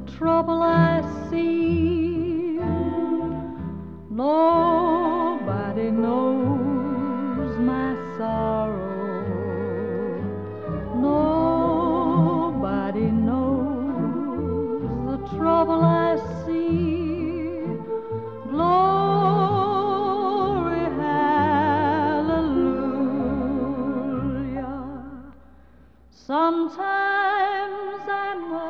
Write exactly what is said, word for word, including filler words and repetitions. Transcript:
trouble I see. Nobody knows my sorrow. Nobody knows the trouble